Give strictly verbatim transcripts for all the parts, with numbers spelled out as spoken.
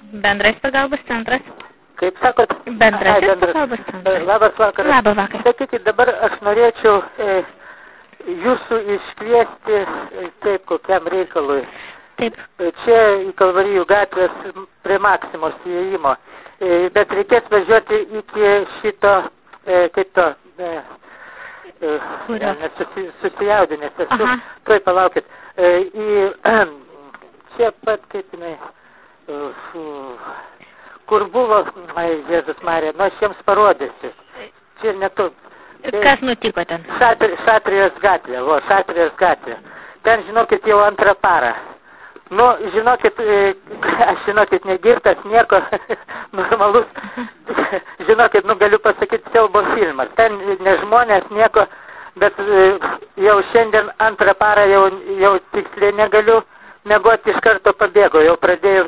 Bendrais pagalbos centras. Kaip sakot? Bendrasis Ai, bendras. pagalbos centras. Labas vakaras. Labas vakaras. Sakykit, dabar aš norėčiau e, jūsų iškviesti e, taip kokiam reikalui. Taip. Čia į Kalvarijų gatvės prie Maksimos įėjimo. E, bet reikės važiuoti iki šito, e, kaip to, e, e, nes susi, susijaudinęs esu. Tuoj palaukit. E, į, čia pat, kaip jinai, uh, kur buvo, ai, Jėzus Marija, nu aš jiems parodysiu. Čia netu. Kas nutiko ten? Šatri, Šatrijos gatvė, o, Šatrijos gatvė. Ten, žinokit, jau antrą parą. Nu, žinokit, aš, žinokit, negirtas nieko, normalus, žinokit, nu, galiu pasakyti, siaubo filmas. Ten ne žmonės nieko, bet jau šiandien antrą parą jau, jau tiksliai negaliu mėgoti, iš karto pabėgo, jau pradėjau,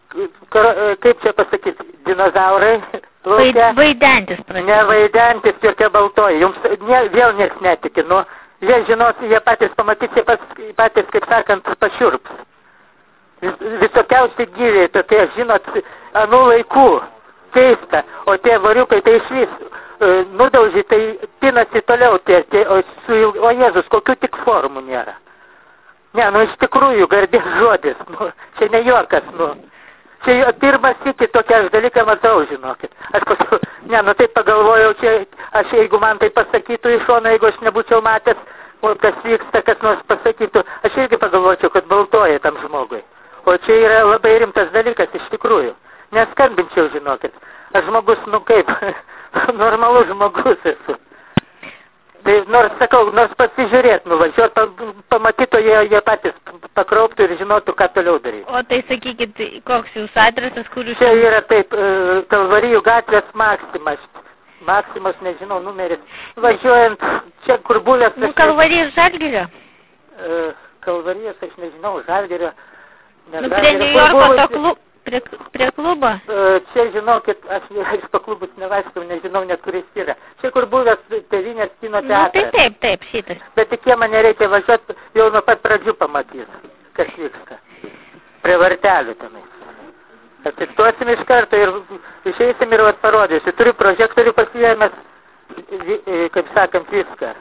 kaip čia pasakyti, dinozaurai. Laukia, vaidentis pradėjo. Ne vaidentis, jokia baltoji. Jums ne, vėl nieks netiki. Nu, jie žinos, jie patys pamatys, jie pas, patys, kaip sakant, pašiurps. Vis, visokiausi gyviai tokie, žinot, anų laikų. Keista. O tie variukai tai išvis e, nudaužy, tai pinasi toliau tie, tie o, su, o Jėzus, kokių tik formų nėra. Ne, nu iš tikrųjų, garbės žodis. Nu, čia ne juokas, nu. Čia pirmas iki tokia aš dalyką matau, žinokit. Aš paskui, ne, nu taip pagalvojau, čia, aš jeigu man tai pasakytų iš šono, jeigu aš nebūčiau matęs, o kas vyksta, kas nors pasakytų, aš irgi pagalvočiau, kad baltoja tam žmogui. O čia yra labai rimtas dalykas iš tikrųjų. Neskambinčiau, žinokit. Aš žmogus, nu kaip, normalus žmogus esu. Tai nors, sakau, nors pasižiūrėt, nuvažiuot, pamatytų, jie, jie patys pakrauptų ir žinotų, ką toliau daryti. O tai sakykit, koks jūs adresas, kur jūs... Čia yra taip, Kalvarijų gatvės Maksimas. Maksimas, nežinau, numeris. Važiuojant, čia kur buvęs... Nu, Kalvarijos Žalgirio? Kalvarijos, aš nežinau, Žalgirio. Nu, prie New Yorko to klub... Prie, prie klubo? Čia, žinokit, aš, aš po klubus nevaikštau, nežinau net kuris yra. Čia, kur buvęs Tėvynės kino teatras. Nu, tai taip, taip, šitas. Bet tik jie mane reikia važiuoti, jau nuo pat pradžių pamatys, kas vyksta. Prie vartelių tenai. Atsistosim iš karto ir išeisim ir vat parodysiu. Turiu prožektorių pasiėmęs, kaip sakant, viską.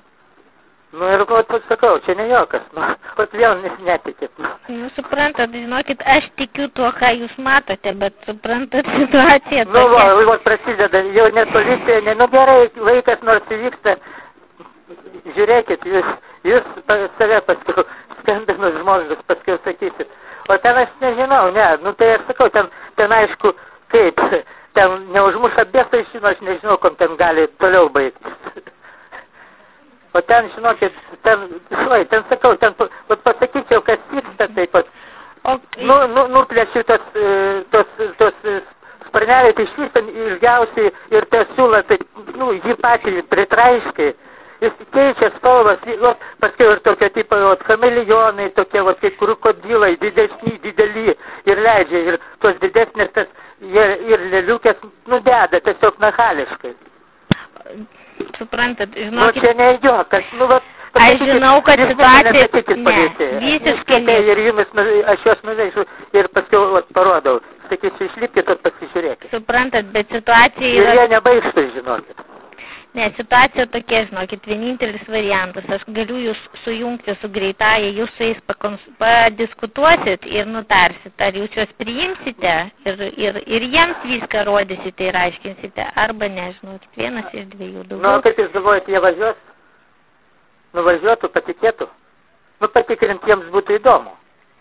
Nu ir, vat, sakau, čia ne jokas, nu, vat vėl netikit. Nu. nu, suprantat, žinokit, aš tikiu tuo, ką jūs matote, bet suprantat situaciją tokia. Nu, va, vat prasideda, jau net policija, ne, nu gerai, vaikas nors įvyksta, žiūrėkit, jūs, jūs save paskiau, skambinus žmogus, paskiau sakysit. O ten aš nežinau, ne, nu tai aš sakau, ten, ten aišku, kaip, ten neužmuša bėsai, žino, aš nežinau, kom ten gali toliau baigtis. O ten, žinokit, ten, šlai, ten sakau, ten, vat pasakyčiau, kas vyksta taip pat. Okay. Nu, nu, nuplėšiu tos, tos, tos sparneliai, tai išvis ten ilgiausiai ir tas siūla, tai, nu, jį patį pritraiškai. Jis keičia spalvas, paskui ir tokio tipo, vat, chameleonai, tokie, vat, kaip krokodilai, didesni, dideli ir leidžia, ir tos didesnės, tas, ir, ir lėliukės, nu, deda tiesiog nachališkai. Suprantat, žinokit... Nu, čia ne juokas, nu, vat... Aš žinau, kad situacija... Ne, visiškai ne. Ir jumis, aš juos nuveisiu ir paskiau vat, parodau. Sakysiu, išlipkit ir pasižiūrėkit. Suprantat, bet situacija yra... Ir jie nebaigštų, žinokit. Ne, situacija tokia, žinokit, vienintelis variantas. Aš galiu jūs sujungti su greitąja, jūs su jais pakons... padiskutuosit ir nutarsit, ar jūs juos priimsite ir, ir, ir jiems viską rodysite ir aiškinsite, arba ne, žinokit, vienas iš dviejų daugiau. Nu, kaip jūs galvojate, jie važiuos? Nuvažiuotų, patikėtų? Nu, patikrint jiems būtų įdomu.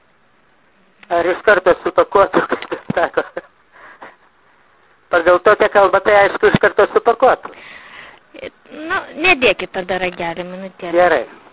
Ar iš karto supakuotų, kaip sako. Pagal tokią kalbą, tai aišku, iš karto supakuotų. Nu, nedėkit tada ragelį minutėlį. Gerai.